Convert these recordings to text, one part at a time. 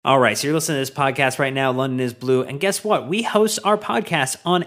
All right, so you're listening to this podcast right now, London is Blue, and guess what? We host our podcast on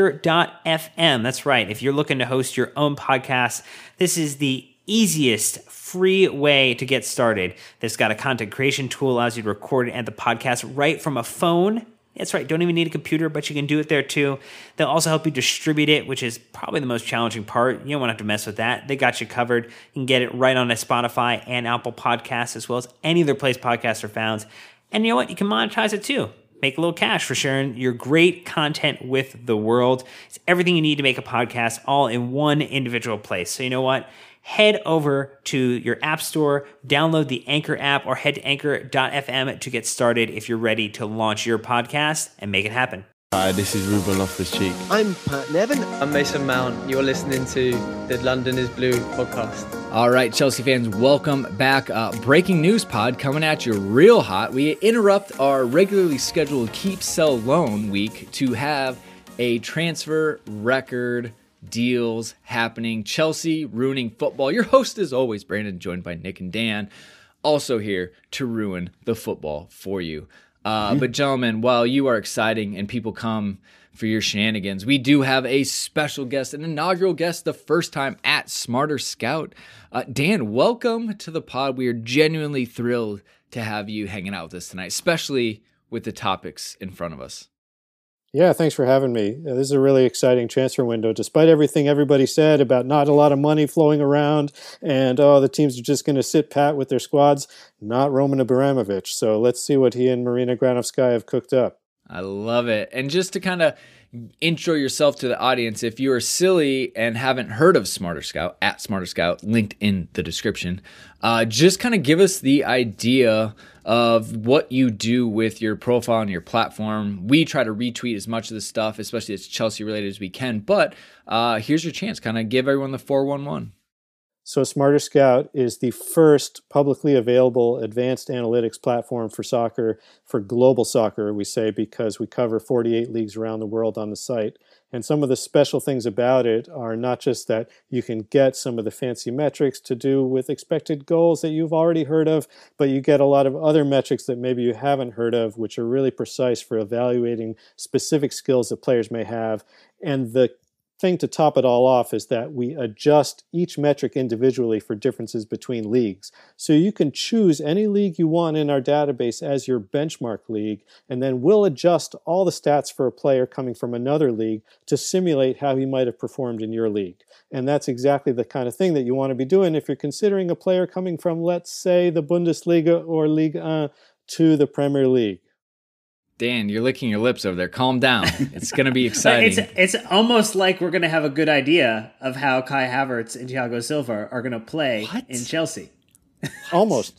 Anchor.fm. That's right. If you're looking to host your own podcast, this is the easiest free way to get started. This got a content creation tool, allows you to record and add the podcast right from a phone. That's right, don't even need a computer, but you can do it there too. They'll also help you distribute it, which is probably the most challenging part. You don't want to have to mess with that. They got you covered. You can get it right on a Spotify and Apple Podcasts, as well as any other place podcasts are found. And you know what? You can monetize it too. Make a little cash for sharing your great content with the world. It's everything you need to make a podcast all in one individual place. So you know what? Head over to your app store, download the Anchor app, or head to anchor.fm to get started if you're ready to launch your podcast and make it happen. Hi, this is Ruben Loftus-Cheek. I'm Pat Nevin. I'm Mason Mount. You're listening to the London is Blue podcast. All right, Chelsea fans, welcome back. Breaking news pod coming at you real hot. We interrupt our regularly scheduled Keep, Sell, Loan week to have a transfer record deals happening. Chelsea ruining football. Your host is always Brandon, joined by Nick and Dan, also here to ruin the football for you. But gentlemen, while you are exciting and people come for your shenanigans, we do have a special guest, an inaugural guest, the first time at Smarter Scout. Dan, welcome to the pod. We are genuinely thrilled to have you hanging out with us tonight, especially with the topics in front of us. Yeah, thanks for having me. This is a really exciting transfer window. Despite everything everybody said about not a lot of money flowing around and, the teams are just going to sit pat with their squads, not Roman Abramovich. So let's see what he and Marina Granovskaya have cooked up. I love it. And just to kind of intro yourself to the audience, if you are silly and haven't heard of Smarter Scout, at Smarter Scout, linked in the description, just kind of give us the idea of what you do with your profile and your platform. We try to retweet as much of this stuff, especially as Chelsea related, as we can. But here's your chance. Kind of give everyone the 411. So Smarter Scout is the first publicly available advanced analytics platform for soccer, for global soccer, we say, because we cover 48 leagues around the world on the site. And some of the special things about it are not just that you can get some of the fancy metrics to do with expected goals that you've already heard of, but you get a lot of other metrics that maybe you haven't heard of, which are really precise for evaluating specific skills that players may have. And the thing to top it all off is that we adjust each metric individually for differences between leagues. So you can choose any league you want in our database as your benchmark league, and then we'll adjust all the stats for a player coming from another league to simulate how he might have performed in your league. And that's exactly the kind of thing that you want to be doing if you're considering a player coming from, let's say, the Bundesliga or Ligue 1 to the Premier League. Dan, you're licking your lips over there. Calm down. It's going to be exciting. It's almost like we're going to have a good idea of how Kai Havertz and Thiago Silva are going to play in Chelsea. Almost.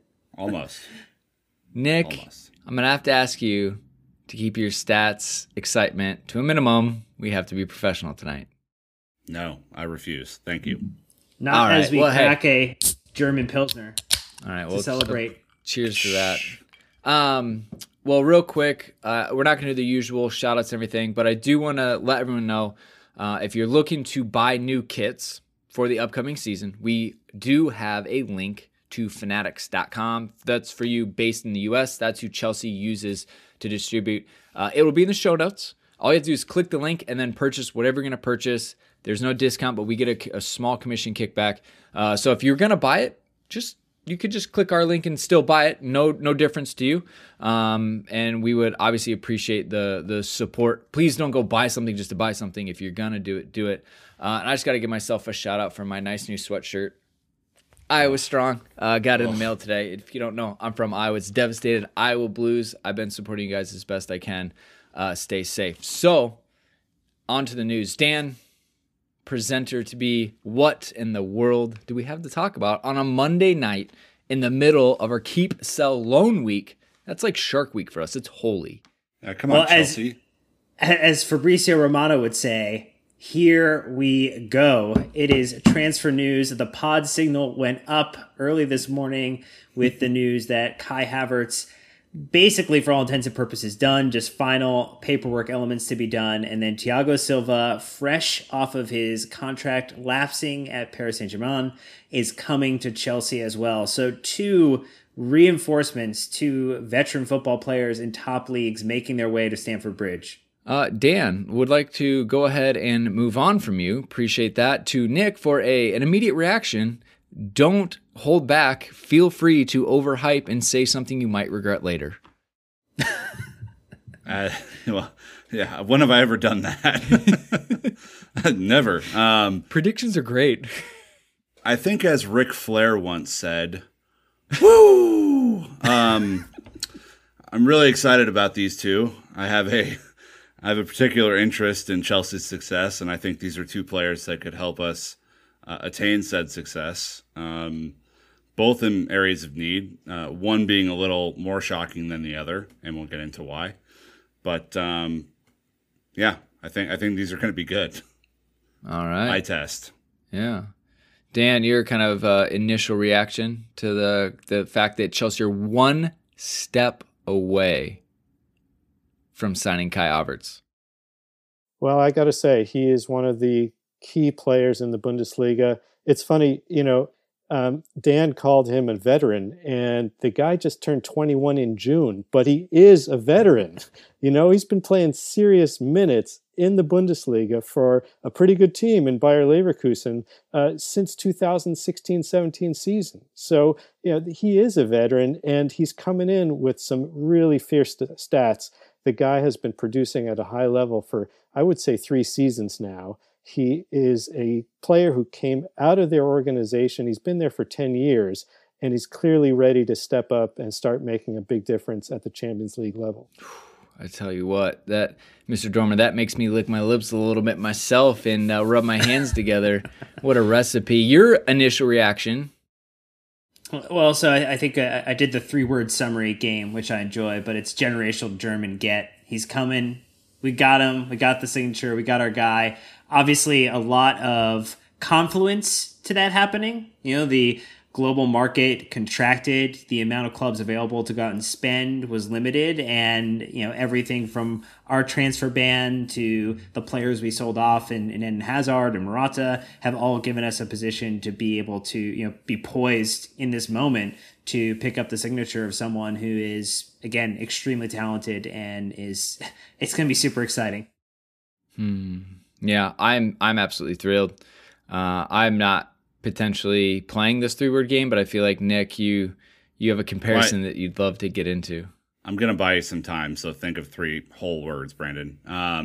Nick, I'm going to have to ask you to keep your stats excitement to a minimum. We have to be professional tonight. No, I refuse. Thank you. Not as we crack a German Pilsner to celebrate. Cheers to that. Well, real quick, we're not going to do the usual shout-outs and everything, but I do want to let everyone know if you're looking to buy new kits for the upcoming season, we do have a link to fanatics.com. That's for you based in the U.S. That's who Chelsea uses to distribute. It will be in the show notes. All you have to do is click the link and then purchase whatever you're going to purchase. There's no discount, but we get a small commission kickback. So if you're going to buy it, you could just click our link and still buy it. No difference to you. And we would obviously appreciate the support. Please don't go buy something just to buy something. If you're going to do it. And I just got to give myself a shout out for my nice new sweatshirt. Iowa Strong. Got it in the mail today. If you don't know, I'm from Iowa. It's devastated. Iowa Blues. I've been supporting you guys as best I can. Stay safe. So, on to the news. Dan, presenter to be, what in the world do we have to talk about on a Monday night in the middle of our Keep, Sell, Loan week? That's like Shark Week for us. It's holy. Come on, Chelsea. As Fabrizio Romano would say, here we go. It is transfer news. The pod signal went up early this morning with the news that Kai Havertz, basically for all intents and purposes, done, just final paperwork elements to be done. And then Thiago Silva, fresh off of his contract lapsing at Paris Saint-Germain, is coming to Chelsea as well. So two reinforcements to veteran football players in top leagues making their way to Stamford Bridge. Dan, would like to go ahead and move on from you. Appreciate that. To Nick for an immediate reaction. Don't hold back. Feel free to overhype and say something you might regret later. Well, yeah. When have I ever done that? Never. Predictions are great. I think, as Ric Flair once said, "Woo!" I'm really excited about these two. I have a particular interest in Chelsea's success, and I think these are two players that could help us attain said success, both in areas of need, one being a little more shocking than the other, and we'll get into why. But yeah, I think these are going to be good. All right. Eye test. Yeah. Dan, your kind of initial reaction to the fact that Chelsea are one step away from signing Kai Havertz? Well, I got to say, he is one of the key players in the Bundesliga. It's funny, Dan called him a veteran, and the guy just turned 21 in June, but he is a veteran. He's been playing serious minutes in the Bundesliga for a pretty good team in Bayer Leverkusen since 2016-17 season. So, he is a veteran, and he's coming in with some really fierce stats. The guy has been producing at a high level for, I would say, 3 seasons now. He is a player who came out of their organization. He's been there for 10 years, and he's clearly ready to step up and start making a big difference at the Champions League level. I tell you what, that Mr. Dormer, that makes me lick my lips a little bit myself and rub my hands together. What a recipe. Your initial reaction? Well, so I think I did the 3-word summary game, which I enjoy, but it's generational German get. He's coming. We got him. We got the signature. We got our guy. Obviously, a lot of confluence to that happening. The global market contracted. The amount of clubs available to go out and spend was limited. And, everything from our transfer ban to the players we sold off in Eden Hazard and Morata have all given us a position to be able to, be poised in this moment to pick up the signature of someone who is, again, extremely talented and it's going to be super exciting. Yeah, I'm absolutely thrilled. I'm not potentially playing this 3-word game, but I feel like, Nick, you have a comparison that you'd love to get into. I'm going to buy you some time, so think of 3 whole words, Brandon.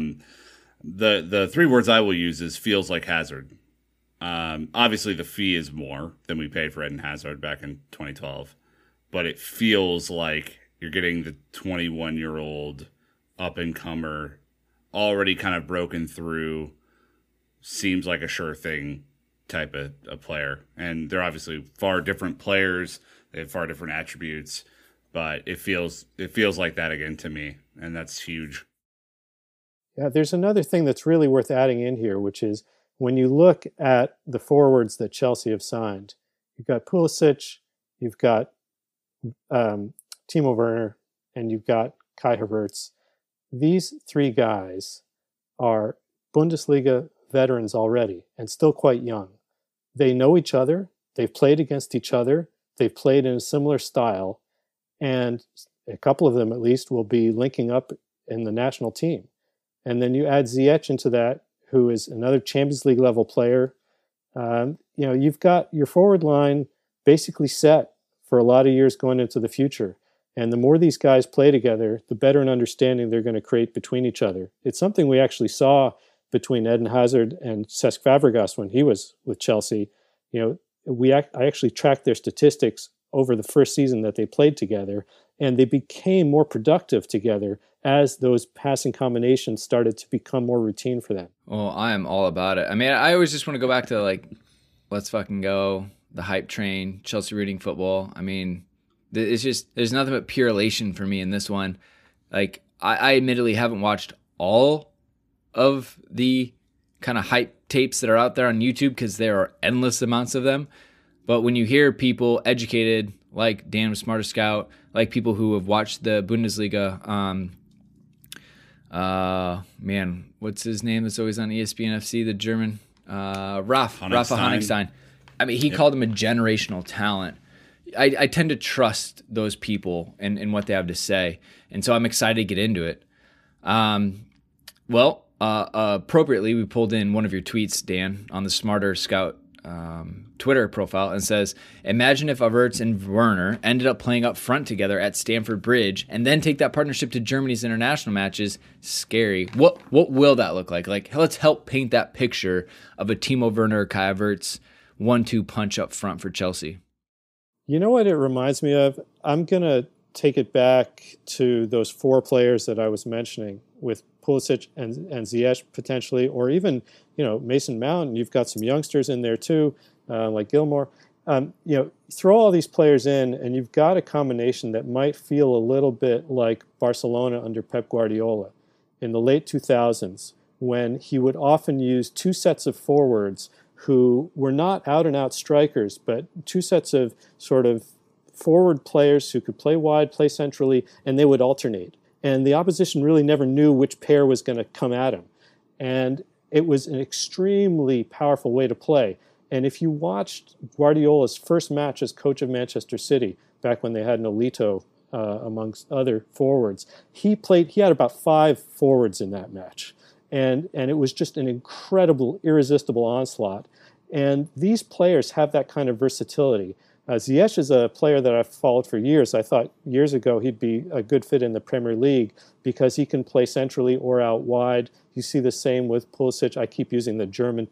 The 3 words I will use is feels like Hazard. Obviously, the fee is more than we paid for Eden Hazard back in 2012, but it feels like you're getting the 21-year-old up-and-comer, already kind of broken through, seems like a sure thing type of player. And they're obviously far different players. They have far different attributes, but it feels like that again to me, and that's huge. Yeah, there's another thing that's really worth adding in here, which is when you look at the forwards that Chelsea have signed, you've got Pulisic, you've got Timo Werner, and you've got Kai Havertz. These 3 guys are Bundesliga veterans already and still quite young. They know each other. They've played against each other. They've played in a similar style. And a couple of them, at least, will be linking up in the national team. And then you add Ziyech into that, who is another Champions League level player. You've got your forward line basically set for a lot of years going into the future. And the more these guys play together, the better an understanding they're going to create between each other. It's something we actually saw between Eden Hazard and Cesc Fabregas when he was with Chelsea. I actually tracked their statistics over the first season that they played together, and they became more productive together as those passing combinations started to become more routine for them. Well, I am all about it. I mean, I always just want to go back to let's fucking go, the hype train, Chelsea rooting football. I mean, it's just, there's nothing but pure elation for me in this one. I admittedly haven't watched all of the kind of hype tapes that are out there on YouTube because there are endless amounts of them. But when you hear people educated, like Dan with Smarter Scout, like people who have watched the Bundesliga, what's his name that's always on ESPN FC, the German, Rafa Honigstein. I mean, he called him a generational talent. I tend to trust those people and what they have to say. And so I'm excited to get into it. Appropriately, we pulled in one of your tweets, Dan, on the Smarter Scout Twitter profile, and says, imagine if Havertz and Werner ended up playing up front together at Stamford Bridge and then take that partnership to Germany's international matches. Scary. What will that look like? Like, let's help paint that picture of a Timo Werner, Kai Havertz 1-2 punch up front for Chelsea. You know what it reminds me of? I'm going to take it back to those 4 players that I was mentioning with Pulisic and Ziyech potentially, or even, Mason Mount. You've got some youngsters in there too, like Gilmore. Throw all these players in and you've got a combination that might feel a little bit like Barcelona under Pep Guardiola in the late 2000s, when he would often use 2 sets of forwards who were not out-and-out strikers, but 2 sets of sort of forward players who could play wide, play centrally, and they would alternate. And the opposition really never knew which pair was going to come at him. And it was an extremely powerful way to play. And if you watched Guardiola's first match as coach of Manchester City, back when they had Nolito amongst other forwards, he had about 5 forwards in that match. And it was just an incredible, irresistible onslaught. And these players have that kind of versatility. Ziyech is a player that I've followed for years. I thought years ago he'd be a good fit in the Premier League because he can play centrally or out wide. You see the same with Pulisic. I keep using the German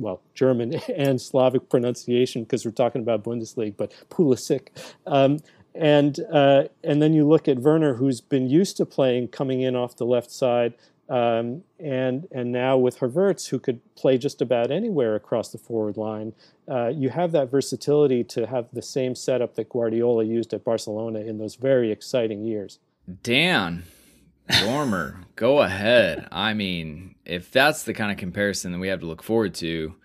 and Slavic pronunciation because we're talking about Bundesliga, but Pulisic. And then you look at Werner, who's been used to playing coming in off the left side, and now with Havertz, who could play just about anywhere across the forward line. You have that versatility to have the same setup that Guardiola used at Barcelona in those very exciting years. Dan Dormer, go ahead. I mean, if that's the kind of comparison that we have to look forward to,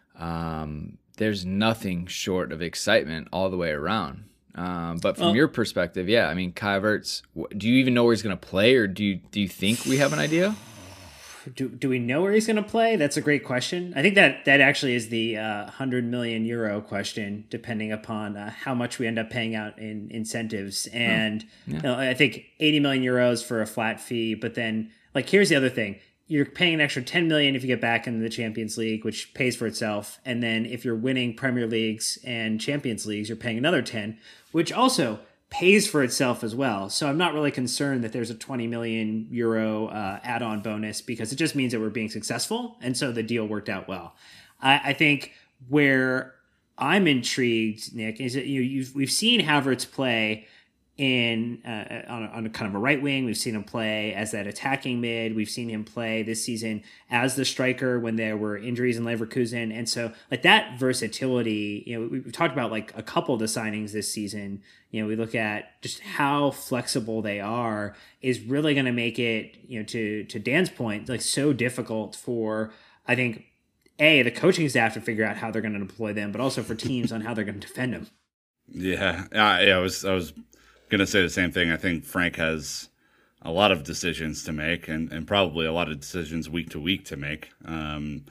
there's nothing short of excitement all the way around. But from your perspective, Kai Havertz, do you even know where he's going to play, or do you think we have an idea? Do we know where he's going to play? That's a great question. I think that actually is the 100 million euro question, depending upon how much we end up paying out in incentives. And I think 80 million euros for a flat fee. But then, here's the other thing. You're paying an extra 10 million if you get back into the Champions League, which pays for itself. And then if you're winning Premier Leagues and Champions Leagues, you're paying another 10, which also pays for itself as well. So I'm not really concerned that there's a 20 million euro add-on bonus, because it just means that we're being successful. And so the deal worked out well. I think where I'm intrigued, Nick, is that we've seen Havertz play on a kind of a right wing. We've seen him play as that attacking mid. We've seen him play this season as the striker when there were injuries in Leverkusen. And so that versatility, we've talked about a couple of the signings this season. We look at just how flexible they are is really going to make it, to Dan's point, so difficult for, I think, the coaching staff to figure out how they're going to deploy them, but also for teams on how they're going to defend them. Yeah. I was going to say the same thing. I think Frank has a lot of decisions to make, and probably a lot of decisions week to week to make. I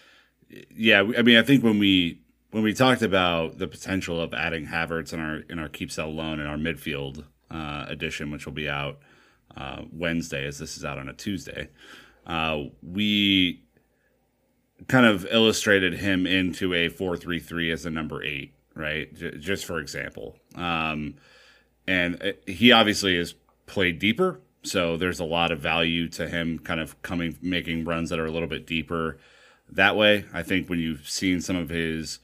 think when we talked about the potential of adding Havertz in our keep sell loan in our midfield edition, which will be out Wednesday, as this is out on a Tuesday, we kind of illustrated him into a 4-3-3 as a number 8, right? Just for example. And he obviously has played deeper, so there's a lot of value to him kind of making runs that are a little bit deeper that way. I think when you've seen some of his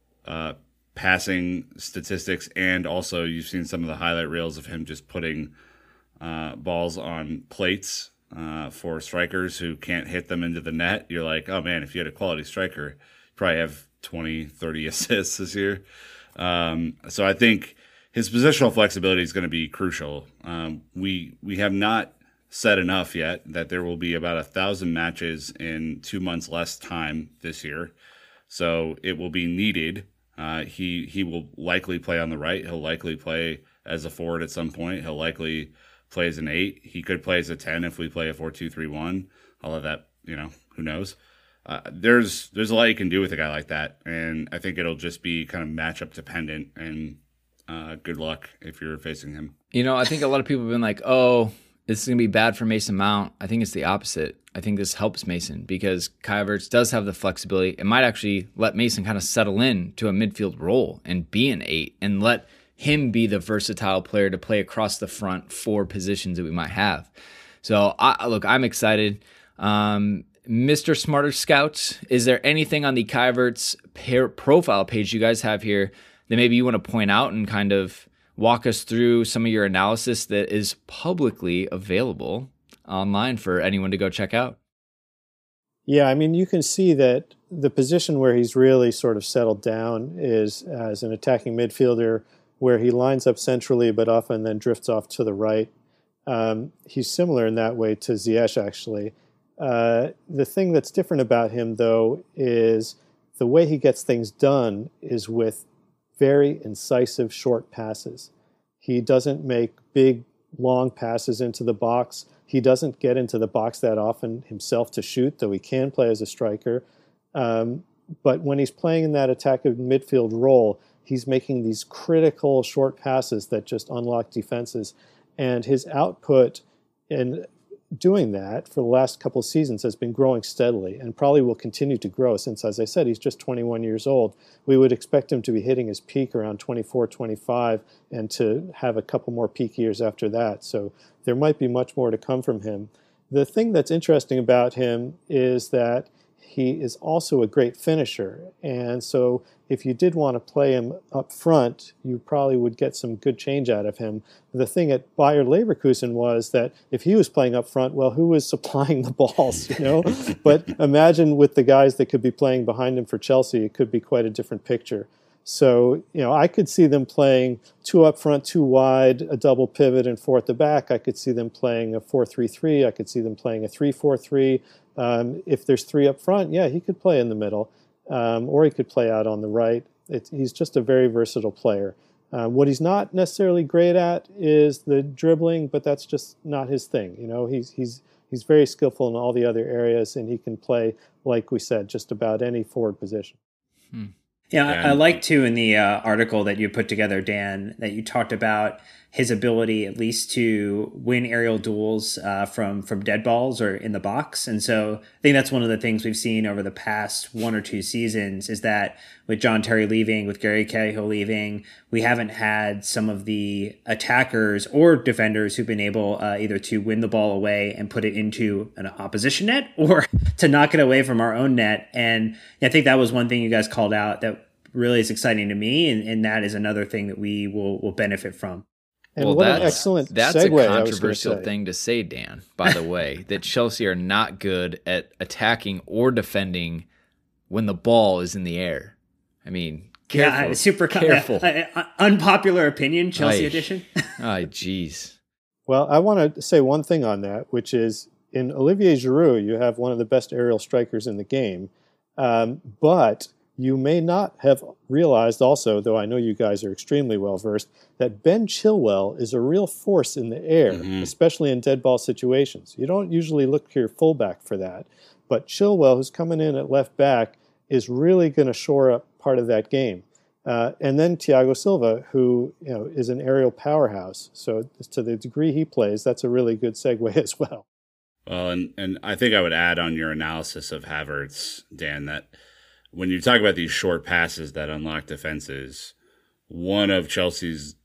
passing statistics, and also you've seen some of the highlight reels of him just putting balls on plates for strikers who can't hit them into the net, you're like, oh man, if you had a quality striker, you'd probably have 20, 30 assists this year. So I think his positional flexibility is going to be crucial. We have not said enough yet that there will be about 1,000 matches in 2 months less time this year. So it will be needed. He will likely play on the right. He'll likely play as a forward at some point. He'll likely play as an 8. He could play as a 10 if we play a 4-2-3-1. All of that, who knows? There's a lot you can do with a guy like that. And I think it'll just be kind of matchup dependent. And good luck if you're facing him. I think a lot of people have been like, oh, this is going to be bad for Mason Mount. I think it's the opposite. I think this helps Mason because Kai Havertz does have the flexibility. It might actually let Mason kind of settle in to a midfield role and be an 8 and let him be the versatile player to play across the front 4 positions that we might have. So, I'm excited. Mr. Smarter Scout, is there anything on the Kai Havertz profile page you guys have here that maybe you want to point out and kind of walk us through some of your analysis that is publicly available online for anyone to go check out? Yeah, I mean, you can see that the position where he's really sort of settled down is as an attacking midfielder where he lines up centrally but often then drifts off to the right. He's similar in that way to Ziyech, actually. The thing that's different about him, though, is the way he gets things done is with very incisive short passes. He doesn't make big, long passes into the box. He doesn't get into the box that often himself to shoot, though he can play as a striker. But when he's playing in that attacking midfield role, he's making these critical short passes that just unlock defenses. And his output in doing that for the last couple of seasons has been growing steadily and probably will continue to grow since, as I said, he's just 21 years old. We would expect him to be hitting his peak around 24, 25 and to have a couple more peak years after that. So there might be much more to come from him. The thing that's interesting about him is that he is also a great finisher. And so if you did want to play him up front, you probably would get some good change out of him. The thing at Bayer Leverkusen was that if he was playing up front, well, who was supplying the balls, But imagine with the guys that could be playing behind him for Chelsea, it could be quite a different picture. So, I could see them playing 2 up front, 2 wide, a double pivot, and 4 at the back. I could see them playing a 4-3-3. I could see them playing a 3-4-3. If there's 3 up front, yeah, he could play in the middle, or he could play out on the right. He's just a very versatile player. What he's not necessarily great at is the dribbling, but that's just not his thing. He's very skillful in all the other areas, and he can play, like we said, just about any forward position. Yeah, I like too in the article that you put together, Dan, that you talked about his ability at least to win aerial duels from dead balls or in the box. And so I think that's one of the things we've seen over the past 1 or 2 seasons is that with John Terry leaving, with Gary Cahill leaving, we haven't had some of the attackers or defenders who've been able either to win the ball away and put it into an opposition net or to knock it away from our own net. And I think that was one thing you guys called out that really is exciting to me. And that is another thing that we will benefit from. And what an excellent that's segue, a controversial thing to say, Dan, by the way, that Chelsea are not good at attacking or defending when the ball is in the air. I mean, careful. Yeah, super careful. Unpopular opinion, Chelsea edition. Jeez. Well, I want to say one thing on that, which is in Olivier Giroud, you have one of the best aerial strikers in the game. But you may not have realized also, though I know you guys are extremely well-versed, that Ben Chilwell is a real force in the air, especially in dead ball situations. You don't usually look to your fullback for that. But Chilwell, who's coming in at left back, is really going to shore up part of that game. And then Thiago Silva, who is an aerial powerhouse. So to the degree he plays, that's a really good segue as well. Well, and I think I would add on your analysis of Havertz, Dan, that when you talk about these short passes that unlock defenses, one of Chelsea's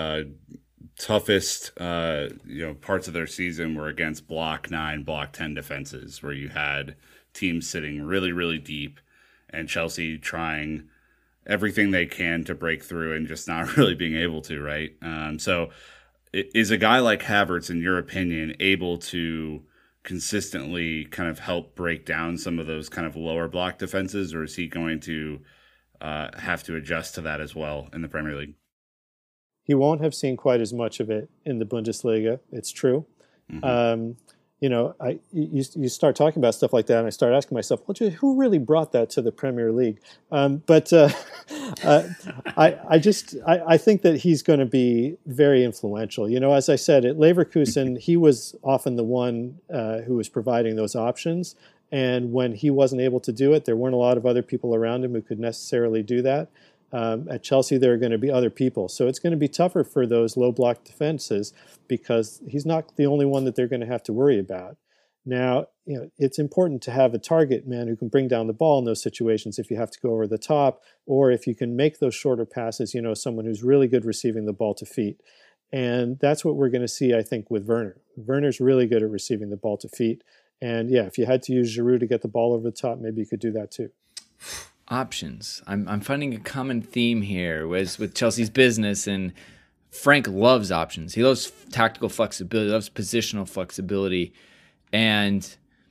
toughest parts of their season were against block 9, block 10 defenses, where you had teams sitting really, really deep and Chelsea trying everything they can to break through and just not really being able to, right? So is a guy like Havertz, in your opinion, able to consistently kind of help break down some of those kind of lower block defenses, or is he going to have to adjust to that as well in the Premier League? He won't have seen quite as much of it in the Bundesliga. It's true. You start talking about stuff like that, and I start asking myself, well, who really brought that to the Premier League? I think that he's going to be very influential. As I said, at Leverkusen, he was often the one who was providing those options. And when he wasn't able to do it, there weren't a lot of other people around him who could necessarily do that. At Chelsea, there are going to be other people. So it's going to be tougher for those low block defenses because he's not the only one that they're going to have to worry about. Now, it's important to have a target man who can bring down the ball in those situations if you have to go over the top, or if you can make those shorter passes, someone who's really good receiving the ball to feet. And that's what we're going to see, I think, with Werner. Werner's really good at receiving the ball to feet. And yeah, if you had to use Giroud to get the ball over the top, maybe you could do that too. Options. I'm finding a common theme here with Chelsea's business, and Frank loves options. He loves tactical flexibility, loves positional flexibility, and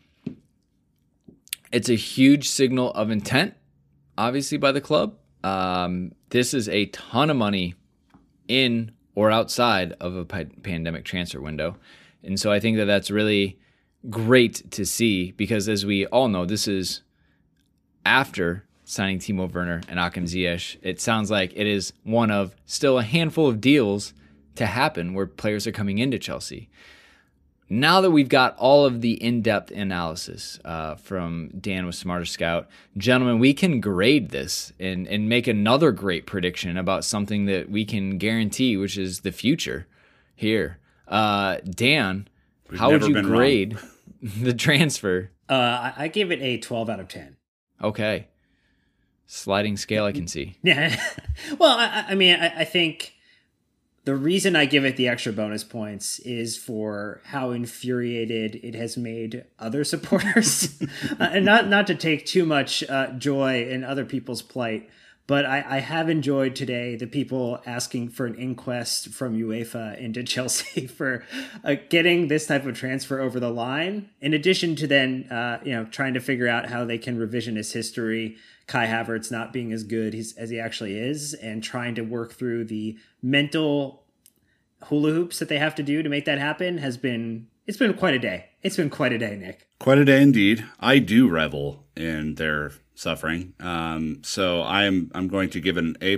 it's a huge signal of intent, obviously, by the club. This is a ton of money in or outside of a pandemic transfer window. And so I think that that's really great to see, because as we all know, this is after signing Timo Werner and Hakim Ziyech. It sounds like it is one of still a handful of deals to happen where players are coming into Chelsea. Now that we've got all of the in-depth analysis from Dan with Smarter Scout, gentlemen, we can grade this and make another great prediction about something that we can guarantee, which is the future here. Dan, how would you grade the transfer? I give it a 12 out of 10. Okay. Sliding scale, I can see. Yeah. Well, I think the reason I give it the extra bonus points is for how infuriated it has made other supporters. And not to take too much joy in other people's plight, but I have enjoyed today the people asking for an inquest from UEFA into Chelsea for getting this type of transfer over the line, in addition to then trying to figure out how they can revisionist history Kai Havertz not being as good as he actually is, and trying to work through the mental hula hoops that they have to do to make that happen. It's been quite a day. It's been quite a day, Nick. Quite a day indeed. I do revel in their suffering. So I'm going to give it an A+.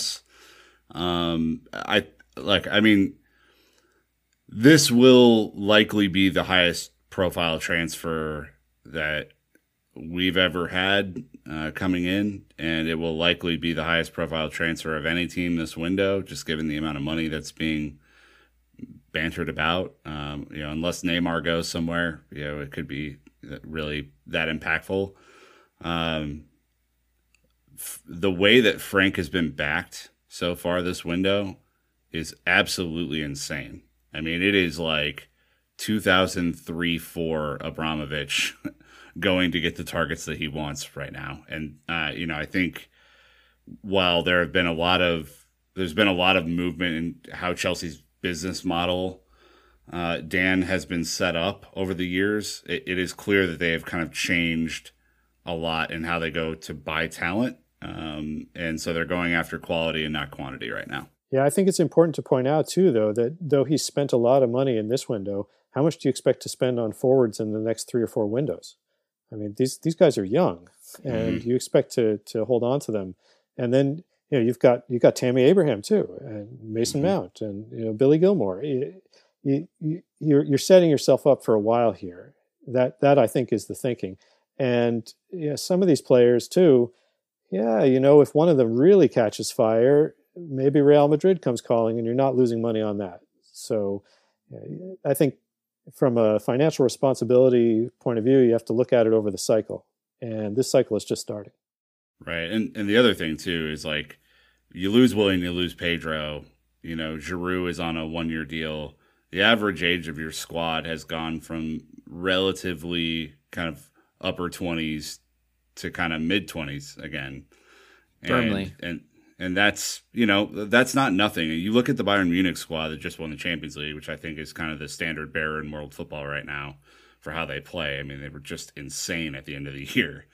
This will likely be the highest profile transfer that we've ever had coming in, and it will likely be the highest profile transfer of any team this window, just given the amount of money that's being bantered about. Unless Neymar goes somewhere, it could be really that impactful. The way that Frank has been backed so far this window is absolutely insane. I mean, it is like 2003-04 Abramovich going to get the targets that he wants right now. And, I think while there's been a lot of movement in how Chelsea's business model, Dan, has been set up over the years, it is clear that they have kind of changed a lot in how they go to buy talent. And so they're going after quality and not quantity right now. Yeah, I think it's important to point out, too, though, that though he spent a lot of money in this window, how much do you expect to spend on forwards in the next 3 or 4 windows? I mean, these guys are young, and you expect to hold on to them. And then, you've got Tammy Abraham, too, and Mason Mount, and, Billy Gilmore. You're setting yourself up for a while here. That I think is the thinking. And some of these players, too, if one of them really catches fire, maybe Real Madrid comes calling and you're not losing money on that. So I think from a financial responsibility point of view, you have to look at it over the cycle. And this cycle is just starting. Right. And the other thing, too, is like you lose Willian, you lose Pedro. Giroud is on a 1-year deal. The average age of your squad has gone from relatively kind of upper 20s to kind of mid 20s again. Firmly. And that's, that's not nothing. You look at the Bayern Munich squad that just won the Champions League, which I think is kind of the standard bearer in world football right now for how they play. I mean, they were just insane at the end of the year.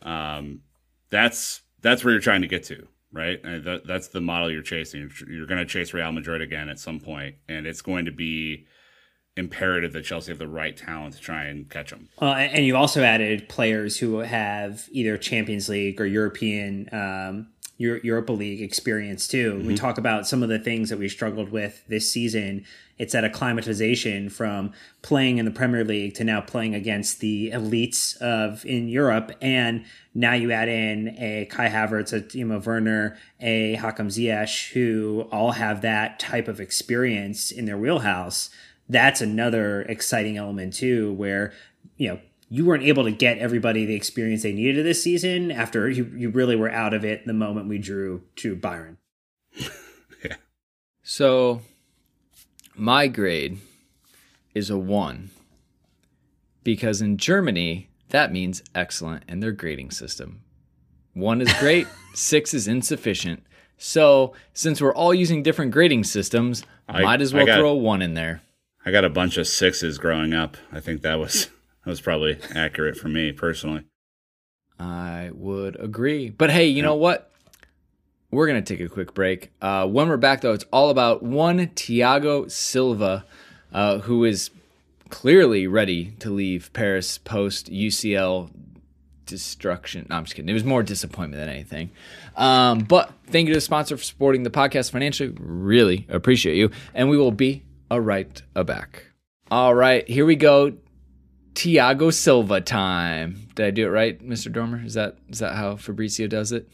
That's where you're trying to get to, right? And that's the model you're chasing. You're going to chase Real Madrid again at some point, and it's going to be imperative that Chelsea have the right talent to try and catch them. And you also added players who have either Champions League or European Europa League experience too. We talk about some of the things that we struggled with this season. It's that acclimatization from playing in the Premier League to now playing against the elites in Europe. And now you add in a Kai Havertz, a Timo Werner, a Hakim Ziyech, who all have that type of experience in their wheelhouse. That's another exciting element too, where, you weren't able to get everybody the experience they needed this season after you really were out of it the moment we drew to Bayern. Yeah. So my grade is a 1 because in Germany, that means excellent in their grading system. 1 is great, 6 is insufficient. So since we're all using different grading systems, might as well throw a 1 in there. I got a bunch of 6s growing up. I think that was probably accurate for me personally. I would agree. But hey, you know what? We're going to take a quick break. When we're back, though, it's all about one Thiago Silva, who is clearly ready to leave Paris post UCL destruction. No, I'm just kidding. It was more disappointment than anything. But thank you to the sponsor for supporting the podcast financially. Really appreciate you. And we will be right back. All right, here we go. Thiago Silva time. Did I do it right, Mr. Dormer? Is that how Fabrizio does it?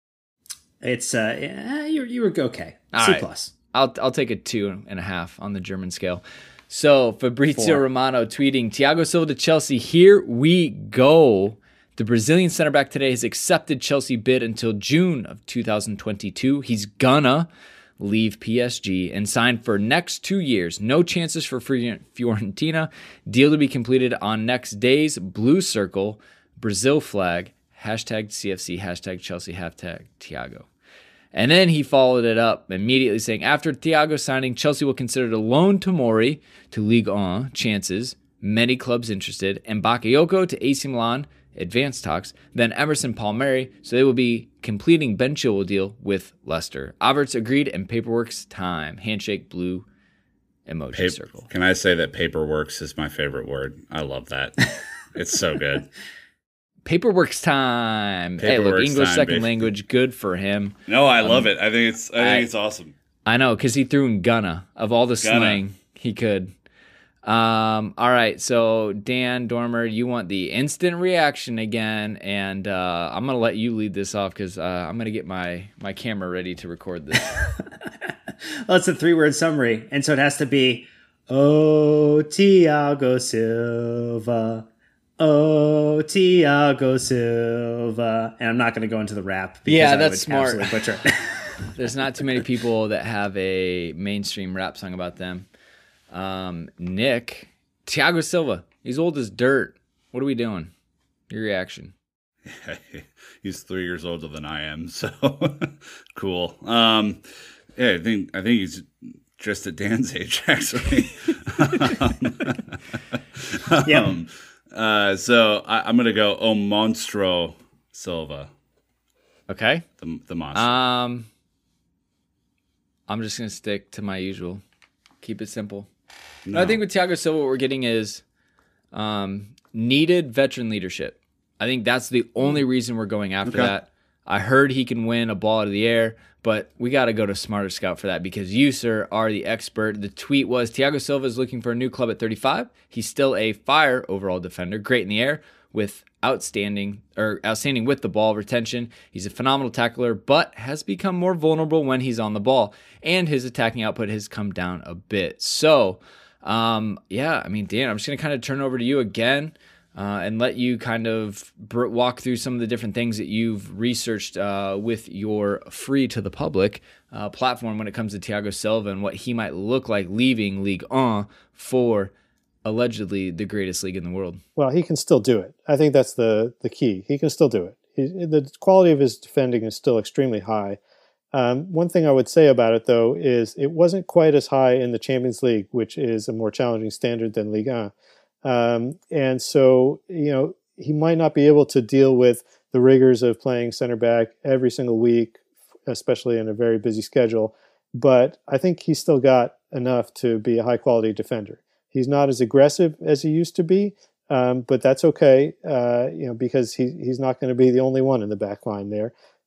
It's you were okay. All C right. plus. I'll take a 2.5 on the German scale. So Fabrizio 4. Romano tweeting, Thiago Silva to Chelsea. Here we go. The Brazilian center back today has accepted Chelsea bid until June of 2022. He's gonna leave PSG and sign for next 2 years. No chances for Fiorentina. Deal to be completed on next day's blue circle, Brazil flag, #CFC, #Chelsea, #Thiago. And then he followed it up immediately saying, after Thiago signing, Chelsea will consider the loan Tomori to Ligue 1 chances. Many clubs interested. And Bakayoko to AC Milan, advanced talks. Then Emerson Palmieri, so they will be completing Ben Chilwell deal with Leicester. Havertz agreed and paperwork's time. Handshake, blue emoji circle. Can I say that paperworks is my favorite word? I love that. It's so good. Paperwork's time. Hey, look, English second language, good for him. No, I love it. I think it's awesome. I know, because he threw in Gunna of all the slang he could. All right, so Dan Dormer, you want the instant reaction again, and I'm gonna let you lead this off because I'm gonna get my camera ready to record this. Well, it's a 3-word summary, and so it has to be, oh, Thiago Silva. Oh, Thiago Silva. And I'm not going to go into the rap. Yeah, that's smart. Butcher it. There's not too many people that have a mainstream rap song about them. Nick, Thiago Silva, he's old as dirt. What are we doing? Your reaction? He's 3 years older than I am, so cool. Yeah, I think he's just at Dan's age, actually. Yeah. So I'm gonna go O Monstro Silva. Okay. The monster. I'm just gonna stick to my usual. Keep it simple. No. I think with Thiago Silva, what we're getting is needed veteran leadership. I think that's the only reason we're going after that. I heard he can win a ball out of the air, but we got to go to Smarter Scout for that because you, sir, are the expert. The tweet was, Thiago Silva is looking for a new club at 35. He's still a fire overall defender, great in the air with outstanding with the ball retention. He's a phenomenal tackler, but has become more vulnerable when he's on the ball, and his attacking output has come down a bit. So, Dan, I'm just going to kind of turn over to you again. And let you kind of walk through some of the different things that you've researched with your free to the public platform when it comes to Thiago Silva and what he might look like leaving Ligue 1 for allegedly the greatest league in the world. Well, he can still do it. I think that's the key. He can still do it. The quality of his defending is still extremely high. One thing I would say about it, though, is it wasn't quite as high in the Champions League, which is a more challenging standard than Ligue 1. And so, he might not be able to deal with the rigors of playing center back every single week, especially in a very busy schedule. But I think he's still got enough to be a high quality defender. He's not as aggressive as he used to be, but that's okay, because he's not going to be the only one in the back line there.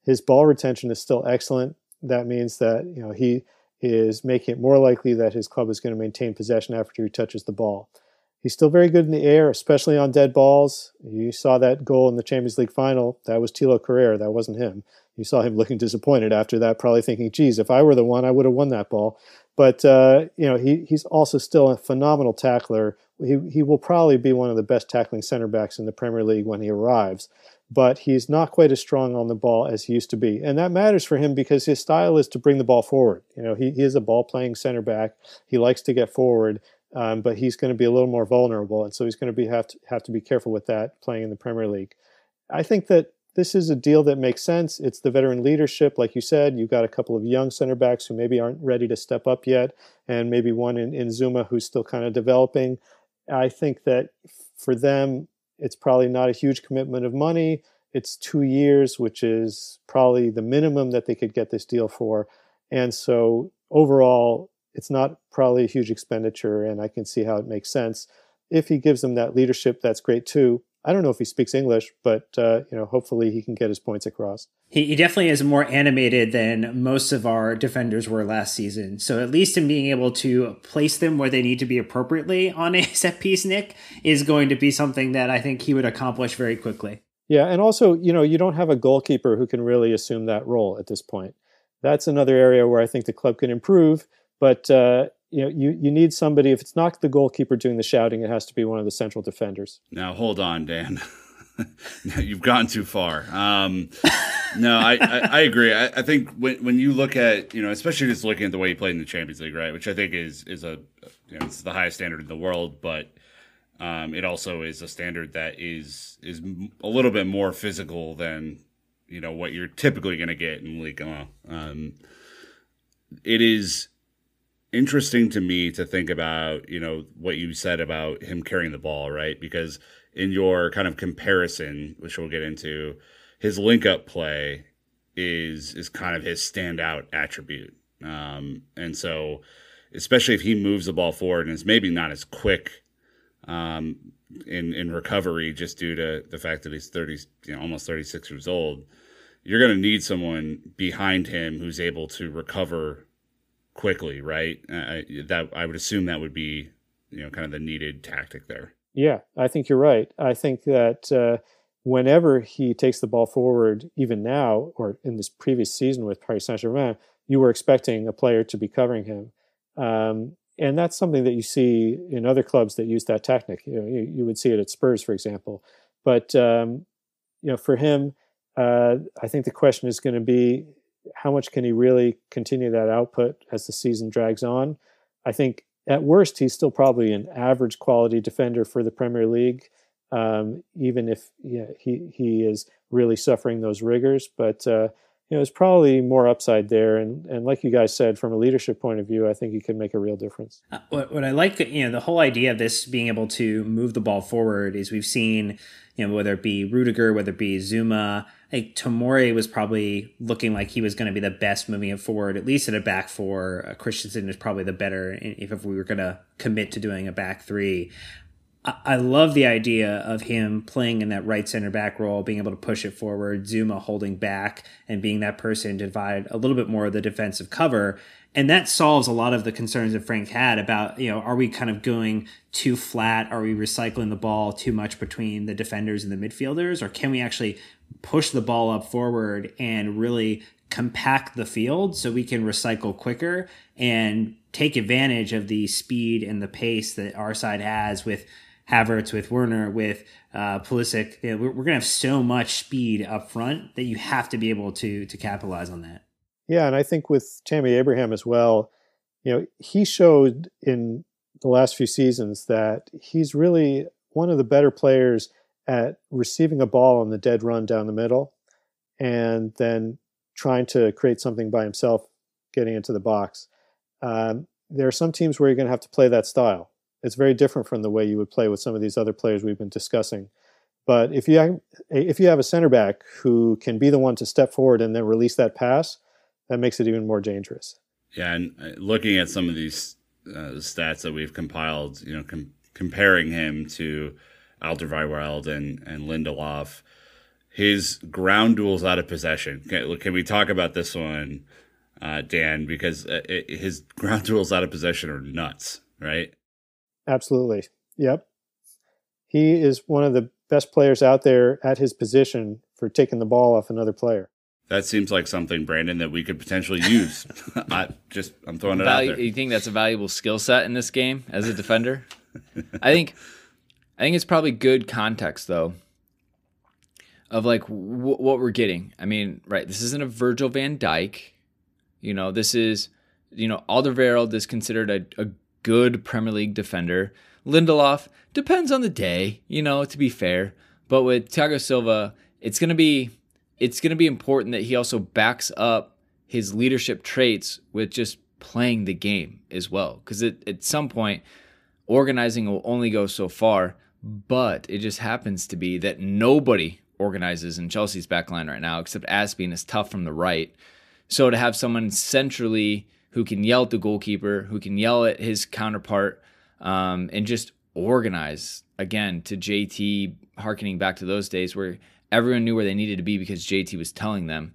His ball retention is still excellent. That means that he is making it more likely that his club is going to maintain possession after he touches the ball. He's still very good in the air, especially on dead balls. You saw that goal in the Champions League final. That was Thilo Kehrer. That wasn't him. You saw him looking disappointed after that, probably thinking, geez, if I were the one, I would have won that ball. But, he's also still a phenomenal tackler. He will probably be one of the best tackling center backs in the Premier League when he arrives. But he's not quite as strong on the ball as he used to be. And that matters for him because his style is to bring the ball forward. He is a ball-playing center back. He likes to get forward. But he's going to be a little more vulnerable, and so he's going to have to be careful with that playing in the Premier League. I think that this is a deal that makes sense. It's the veteran leadership, like you said. You've got a couple of young center backs who maybe aren't ready to step up yet, and maybe one in Zuma who's still kind of developing. I think that for them, it's probably not a huge commitment of money. It's 2 years, which is probably the minimum that they could get this deal for, and so overall, it's not probably a huge expenditure, and I can see how it makes sense. If he gives them that leadership, that's great too. I don't know if he speaks English, but hopefully he can get his points across. He definitely is more animated than most of our defenders were last season. So at least in being able to place them where they need to be appropriately on a set piece, Nick, is going to be something that I think he would accomplish very quickly. Yeah, and also, you don't have a goalkeeper who can really assume that role at this point. That's another area where I think the club can improve. But you need somebody. If it's not the goalkeeper doing the shouting, it has to be one of the central defenders. Now hold on, Dan. You've gone too far. No, I agree. I think when you look at especially just looking at the way he played in the Champions League, right, which I think is it's the highest standard in the world, but it also is a standard that is a little bit more physical than what you're typically going to get in Ligue 1. It is interesting to me to think about, what you said about him carrying the ball, right? Because in your kind of comparison, which we'll get into, his link-up play is kind of his standout attribute. And so, especially if he moves the ball forward and is maybe not as quick in recovery just due to the fact that he's almost 36 years old, you're going to need someone behind him who's able to recover quickly, right? That I would assume that would be, kind of the needed tactic there. Yeah, I think you're right. I think that whenever he takes the ball forward, even now or in this previous season with Paris Saint-Germain, you were expecting a player to be covering him, and that's something that you see in other clubs that use that tactic. You would see it at Spurs, for example. But for him, I think the question is going to be, how much can he really continue that output as the season drags on? I think at worst, he's still probably an average quality defender for the Premier League, even if he is really suffering those rigors. But there's probably more upside there. And like you guys said, from a leadership point of view, I think he can make a real difference. What I like, the whole idea of this being able to move the ball forward is we've seen, whether it be Rudiger, whether it be Zuma, Tomori was probably looking like he was going to be the best moving it forward, at least at a back four. Christensen is probably the better if we were going to commit to doing a back three. I love the idea of him playing in that right center back role, being able to push it forward, Zuma holding back and being that person to divide a little bit more of the defensive cover. And that solves a lot of the concerns that Frank had about, are we kind of going too flat? Are we recycling the ball too much between the defenders and the midfielders? Or can we actually push the ball up forward and really compact the field so we can recycle quicker and take advantage of the speed and the pace that our side has with Havertz, with Werner, with Pulisic? We're going to have so much speed up front that you have to be able to capitalize on that. Yeah, and I think with Tammy Abraham as well, he showed in the last few seasons that he's really one of the better players at receiving a ball on the dead run down the middle and then trying to create something by himself, getting into the box. There are some teams where you're going to have to play that style. It's very different from the way you would play with some of these other players we've been discussing. But if you have a center back who can be the one to step forward and then release that pass, that makes it even more dangerous. Yeah, and looking at some of these stats that we've compiled, comparing him to Alderweireld and Lindelof, his ground duels out of possession. Can we talk about this one, Dan? Because his ground duels out of possession are nuts, right? Absolutely. Yep. He is one of the best players out there at his position for taking the ball off another player. That seems like something, Brandon, that we could potentially use. I'm throwing it out there. You think that's a valuable skill set in this game as a defender? I think it's probably good context, though, of like what we're getting. I mean, right, this isn't a Virgil van Dijk. This is, Alderweireld is considered a good Premier League defender. Lindelof depends on the day, to be fair. But with Thiago Silva, it's going to be important that he also backs up his leadership traits with just playing the game as well. Because at some point, organizing will only go so far. But it just happens to be that nobody organizes in Chelsea's backline right now, except Aspie, and it's tough from the right. So to have someone centrally who can yell at the goalkeeper, who can yell at his counterpart, and just organize, again, to JT, hearkening back to those days where everyone knew where they needed to be because JT was telling them,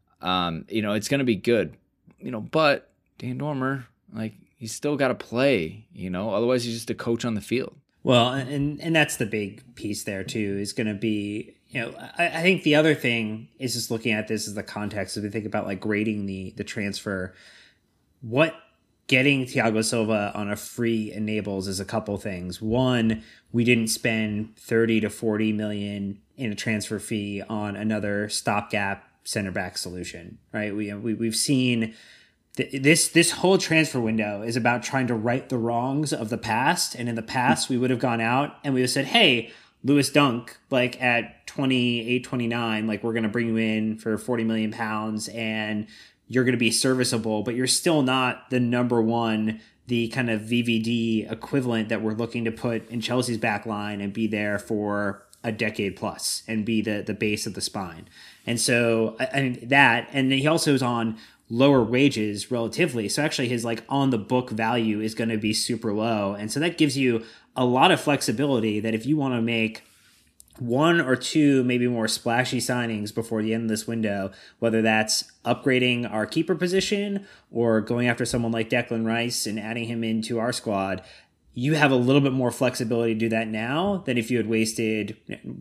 it's going to be good. But Dan Dormer, he's still got to play, otherwise he's just a coach on the field. Well, and that's the big piece there too, is going to be, I think the other thing is just looking at this as the context as we think about grading the transfer. What getting Thiago Silva on a free enables is a couple things. One, we didn't spend 30 to 40 million in a transfer fee on another stopgap center back solution, right? We've seen this whole transfer window is about trying to right the wrongs of the past. And in the past, we would have gone out and we would have said, hey, Lewis Dunk, at 28, 29, we're going to bring you in for 40 million pounds and you're going to be serviceable, but you're still not the number one, the kind of VVD equivalent that we're looking to put in Chelsea's back line and be there for a decade plus and be the base of the spine. And so and he also is on lower wages relatively. So actually his on the book value is going to be super low. And so that gives you a lot of flexibility that if you want to make one or two, maybe more splashy signings before the end of this window, whether that's upgrading our keeper position or going after someone like Declan Rice and adding him into our squad, you have a little bit more flexibility to do that now than if you had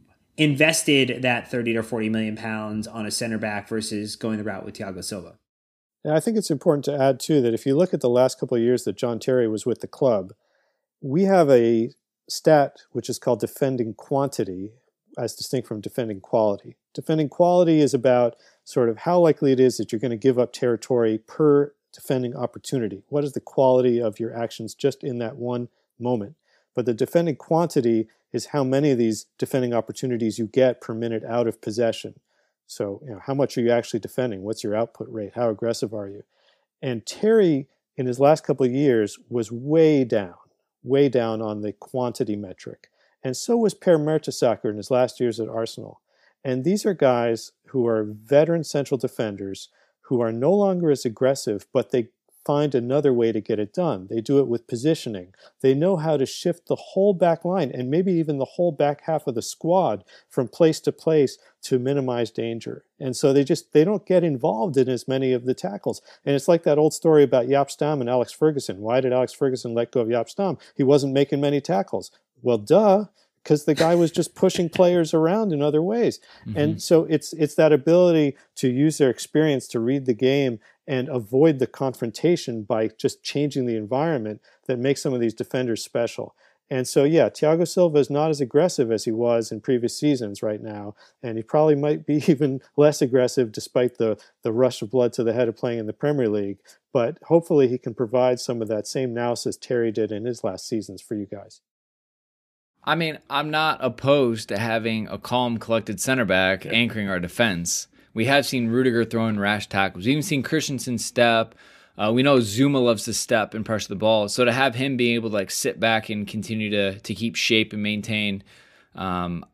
invested that 30 to 40 million pounds on a center back versus going the route with Thiago Silva. And I think it's important to add, too, that if you look at the last couple of years that John Terry was with the club, we have a stat which is called defending quantity as distinct from defending quality. Defending quality is about sort of how likely it is that you're going to give up territory per defending opportunity. What is the quality of your actions just in that one moment? But the defending quantity is how many of these defending opportunities you get per minute out of possession. So, how much are you actually defending? What's your output rate? How aggressive are you? And Terry, in his last couple of years, was way down on the quantity metric. And so was Per Mertesacker in his last years at Arsenal. And these are guys who are veteran central defenders who are no longer as aggressive, but they find another way to get it done. They do it with positioning. They know how to shift the whole back line and maybe even the whole back half of the squad from place to place to minimize danger. And so they don't get involved in as many of the tackles. And it's like that old story about Jaap Stam and Alex Ferguson. Why did Alex Ferguson let go of Jaap Stam? He wasn't making many tackles. Well, duh, because the guy was just pushing players around in other ways. Mm-hmm. And so it's that ability to use their experience to read the game and avoid the confrontation by just changing the environment that makes some of these defenders special. And so, yeah, Thiago Silva is not as aggressive as he was in previous seasons right now, and he probably might be even less aggressive despite the rush of blood to the head of playing in the Premier League. But hopefully he can provide some of that same nous as Terry did in his last seasons for you guys. I mean, I'm not opposed to having a calm, collected center back anchoring our defense. We have seen Rudiger throwing rash tackles. We've even seen Christensen step. We know Zuma loves to step and pressure the ball. So to have him being able to sit back and continue to keep shape and maintain, on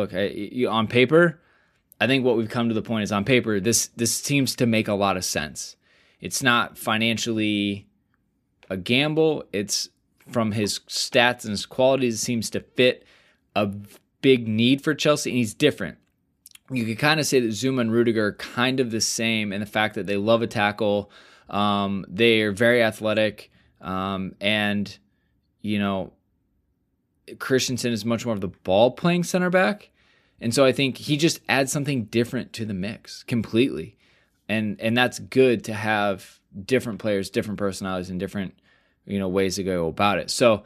paper, I think what we've come to the point is on paper, this seems to make a lot of sense. It's not financially a gamble. It's from his stats and his qualities, it seems to fit a big need for Chelsea, and he's different. you could kind of say that Zuma and Rudiger are kind of the same in the fact that they love a tackle. They are very athletic. And, you know, Christensen is much more of the ball playing center back. And so I think he just adds something different to the mix completely. And that's good to have different players, different personalities, and different, you know, ways to go about it. So,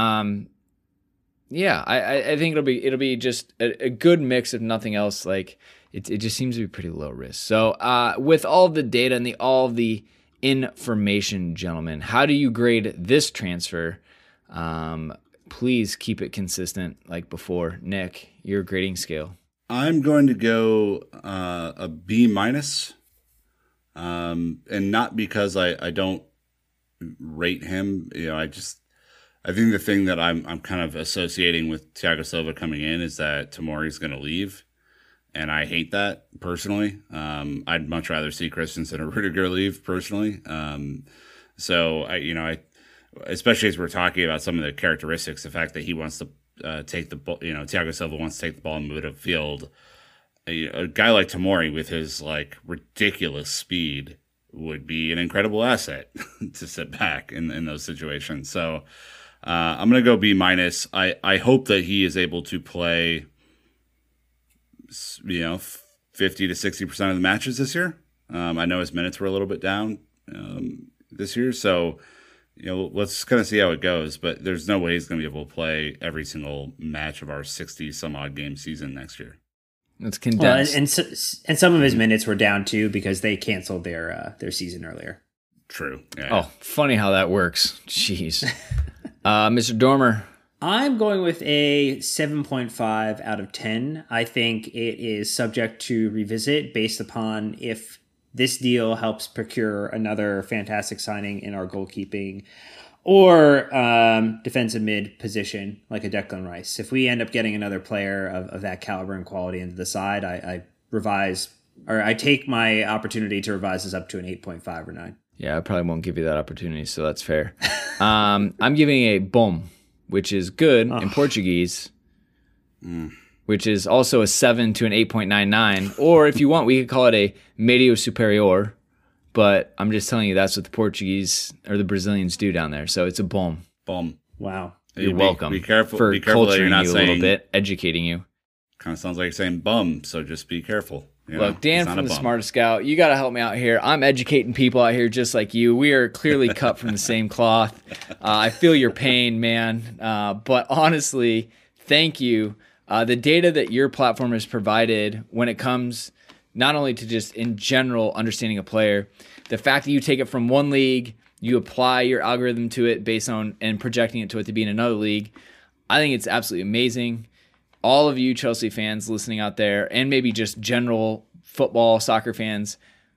yeah, I think it'll be just a good mix of nothing else. Like it just seems to be pretty low risk. So with all the data and all the information, gentlemen, how do you grade this transfer? Please keep it consistent like before. Nick, your grading scale. I'm going to go a B minus, and not because I don't rate him. You know, I think the thing that I'm kind of associating with Thiago Silva coming in is that Tomori's going to leave, and I hate that personally. I'd much rather see Christensen or Rudiger leave personally. So I especially as we're talking about some of the characteristics, the fact that he wants to take the ball, you know, Thiago Silva wants to take the ball and move it upfield. A guy like Tomori with his like ridiculous speed would be an incredible asset to sit back in those situations. So I'm going to go B minus. I hope that he is able to play, you know, 50 to 60% of the matches this year. I know his minutes were a little bit down this year, so you know, let's kind of see how it goes. But there's no way he's going to be able to play every single match of our 60 some odd game season next year. It's condensed. Well, and some of his minutes were down too because they canceled their season earlier. True. Yeah. Oh, funny how that works. Jeez. Mr. Dormer. I'm going with a 7.5 out of 10. I think it is subject to revisit based upon if this deal helps procure another fantastic signing in our goalkeeping or defensive mid position like a Declan Rice. If we end up getting another player of that caliber and quality into the side, I take my opportunity to revise this up to an 8.5 or 9. Yeah, I probably won't give you that opportunity, so that's fair. I'm giving a bom, which is good in Portuguese, which is also a 7 to an 8.99. Or if you want, we could call it a medio superior, but I'm just telling you that's what the Portuguese or the Brazilians do down there. So it's a bom. Bom. Wow. You're welcome. Be careful. For be careful that you're culturing not you saying, a little bit, educating you. Kind of sounds like you're saying bum, so just be careful. You know, Look, Dan it's not from a the bum. Smartest Scout, you got to help me out here. I'm educating people out here just like you. We are clearly cut from the same cloth. I feel your pain, man. But honestly, thank you. The data that your platform has provided when it comes not only to just in general understanding a player, the fact that you take it from one league, you apply your algorithm to it based on and projecting it to it to be in another league, I think it's absolutely amazing. All of you Chelsea fans listening out there, and maybe just general football, soccer fans,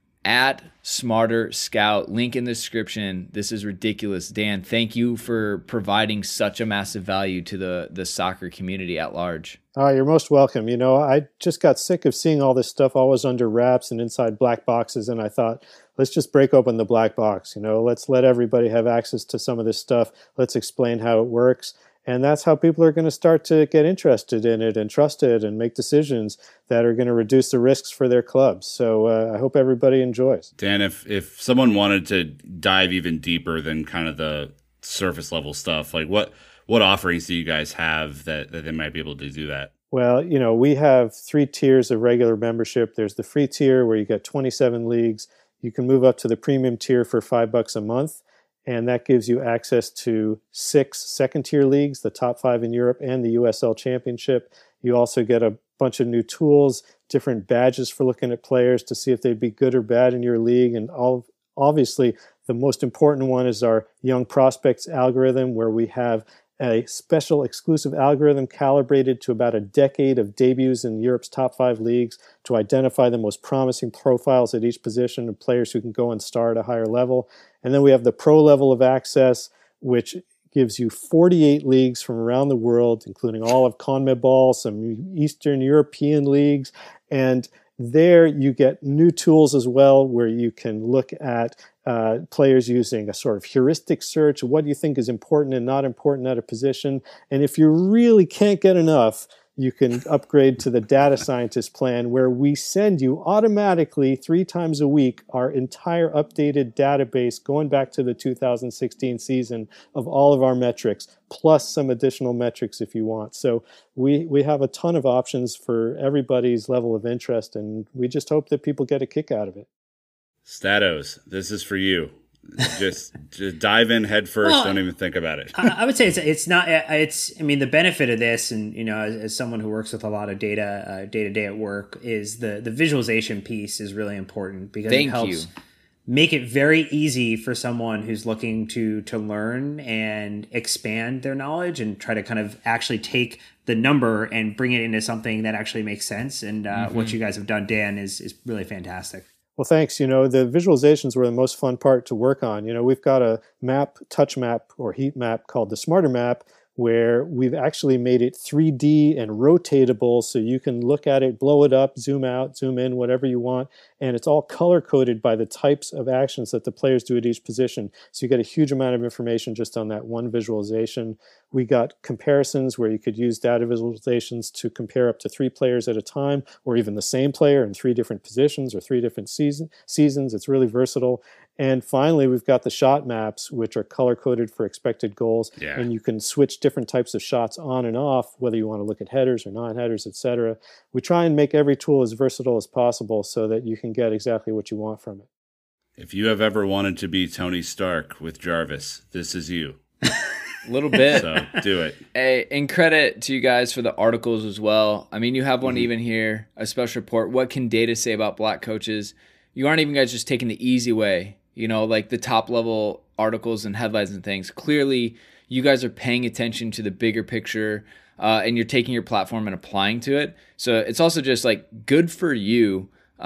at Smarter Scout, link in the description. This is ridiculous. Dan, thank you for providing such a massive value to the soccer community at large. Oh, you're most welcome. You know, I just got sick of seeing all this stuff always under wraps and inside black boxes, and I thought, let's just break open the black box. You know, let's let everybody have access to some of this stuff. Let's explain how it works. And that's how people are going to start to get interested in it and trust it and make decisions that are going to reduce the risks for their clubs. So I hope everybody enjoys. Dan, if someone wanted to dive even deeper than kind of the surface level stuff, like what offerings do you guys have that they might be able to do that? Well, you know, we have 3 tiers of regular membership. There's the free tier where you get 27 leagues. You can move up to the premium tier for $5 a month. And that gives you access to 6 second-tier leagues, the top 5 in Europe and the USL Championship. You also get a bunch of new tools, different badges for looking at players to see if they'd be good or bad in your league. And obviously, the most important one is our Young Prospects algorithm, where we have a special exclusive algorithm calibrated to about a decade of debuts in Europe's top 5 leagues to identify the most promising profiles at each position of players who can go and star at a higher level. And then we have the pro level of access, which gives you 48 leagues from around the world, including all of CONMEBOL, some Eastern European leagues. And there you get new tools as well, where you can look at players using a sort of heuristic search. What do you think is important and not important at a position? And if you really can't get enough, you can upgrade to the data scientist plan, where we send you automatically 3 times a week our entire updated database going back to the 2016 season of all of our metrics, plus some additional metrics if you want. So we have a ton of options for everybody's level of interest, and we just hope that people get a kick out of it. Statos, this is for you. Just dive in head first. Don't even think about it. I would say it's not. It's. I mean, the benefit of this, and as someone who works with a lot of data day to day at work, is the visualization piece is really important because it helps make it very easy for someone who's looking to learn and expand their knowledge and try to kind of actually take the number and bring it into something that actually makes sense. And what you guys have done, Dan, is really fantastic. Well, thanks. The visualizations were the most fun part to work on. We've got a touch map or heat map called the Smarter Map, where we've actually made it 3D and rotatable, so you can look at it, blow it up, zoom out, zoom in, whatever you want. And it's all color-coded by the types of actions that the players do at each position. So you get a huge amount of information just on that one visualization. We got comparisons where you could use data visualizations to compare up to 3 players at a time, or even the same player in 3 different positions or 3 different seasons. It's really versatile. And finally, we've got the shot maps, which are color-coded for expected goals. Yeah. And you can switch different types of shots on and off, whether you want to look at headers or non-headers, etc. We try and make every tool as versatile as possible so that you can get exactly what you want from it. If you have ever wanted to be Tony Stark with Jarvis, this is you. A little bit. So do it. Hey, and credit to you guys for the articles as well. I mean, you have one even here, a special report. What can data say about black coaches? You aren't even guys just taking the easy way, like the top level articles and headlines and things. Clearly, you guys are paying attention to the bigger picture, and you're taking your platform and applying to it. So it's also just like good for you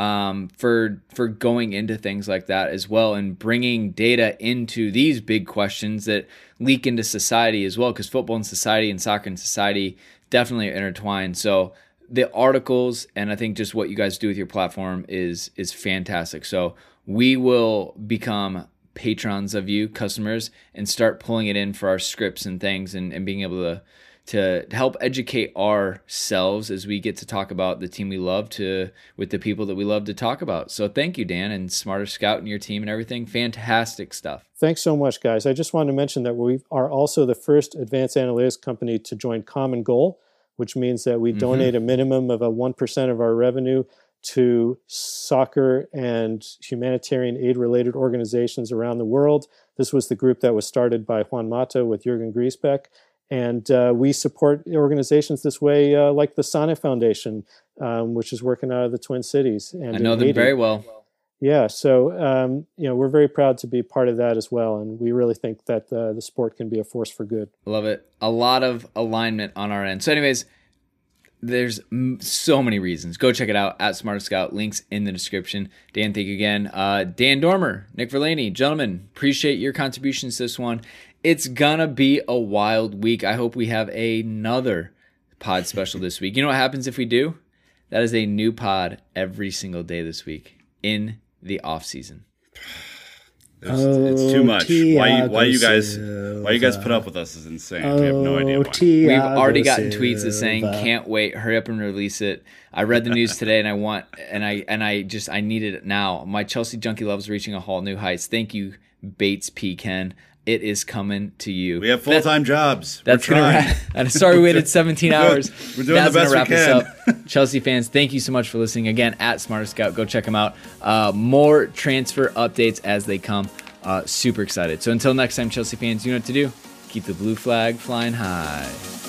for going into things like that as well, and bringing data into these big questions that leak into society as well, because football and society and soccer and society definitely are intertwined. So the articles, and I think just what you guys do with your platform is fantastic. So we will become patrons of you, customers, and start pulling it in for our scripts and things, and being able to help educate ourselves as we get to talk about the team we love with the people that we love to talk about. So thank you, Dan, and Smarter Scout and your team and everything. Fantastic stuff. Thanks so much, guys. I just wanted to mention that we are also the first advanced analytics company to join Common Goal, which means that we donate a minimum of 1% of our revenue to soccer and humanitarian aid-related organizations around the world. This was the group that was started by Juan Mata with Jürgen Griesbeck. And we support organizations this way, like the Sana Foundation, which is working out of the Twin Cities. And I know them very well. Yeah, so we're very proud to be part of that as well, and we really think that the sport can be a force for good. Love it. A lot of alignment on our end. So anyways, there's so many reasons. Go check it out at Smarter Scout. Links in the description. Dan, thank you again. Dan Dormer, Nick Verlaney, gentlemen, appreciate your contributions to this one. It's gonna be a wild week. I hope we have another pod special this week. You know what happens if we do? That is a new pod every single day this week in the off season. It's too much. Why you guys put up with us is insane. We have no idea why. We've already gotten tweets that saying, "Can't wait, hurry up and release it." I read the news today, and I needed it now. My Chelsea junkie love is reaching a whole new heights. Thank you, Bates P. Ken. It is coming to you. We have full-time jobs. That's going to wrap. I'm sorry we waited 17 hours. We're doing the best we can. This up. Chelsea fans, thank you so much for listening. Again, at Smarter Scout. Go check them out. More transfer updates as they come. Super excited. So until next time, Chelsea fans, you know what to do. Keep the blue flag flying high.